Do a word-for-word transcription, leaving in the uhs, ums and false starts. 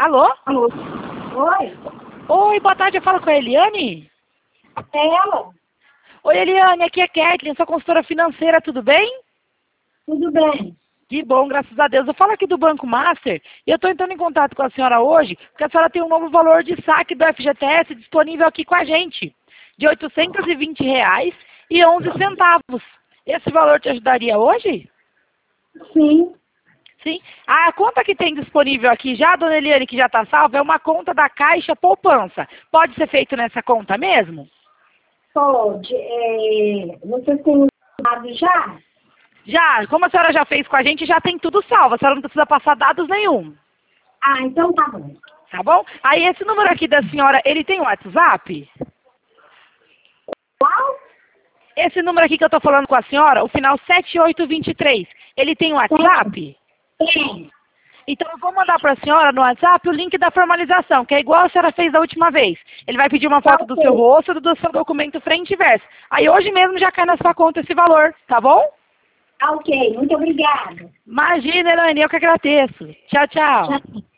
Alô? Alô? Oi? Oi, boa tarde, eu falo com a Eliane? É ela? Oi, Eliane, aqui é Kathleen, sou consultora financeira, tudo bem? Tudo bem. Que bom, graças a Deus. Eu falo aqui do Banco Master e eu estou entrando em contato com a senhora hoje, porque a senhora tem um novo valor de saque do F G T S disponível aqui com a gente, de oitocentos e vinte reais e onze centavos. Esse valor te ajudaria hoje? Sim. Sim. A conta que tem disponível aqui já, dona Eliane, que já está salva, é uma conta da Caixa Poupança. Pode ser feito nessa conta mesmo? Pode. É... Você tem dados já? Já, como a senhora já fez com a gente, já tem tudo salvo. A senhora não precisa passar dados nenhum. Ah, então tá bom. Tá bom? Aí esse número aqui da senhora, ele tem WhatsApp? Qual? Esse número aqui que eu tô falando com a senhora, o final sete oito dois três, ele tem WhatsApp? Tem. Então eu vou mandar para a senhora no WhatsApp o link da formalização, que é igual a senhora fez da última vez. Ele vai pedir uma Tá foto do seu ok. rosto e do seu documento frente e verso. Aí hoje mesmo já cai na sua conta esse valor, tá bom? Tá ok. Muito obrigada. Imagina, Elane, eu que agradeço. Tchau, tchau. Tchau.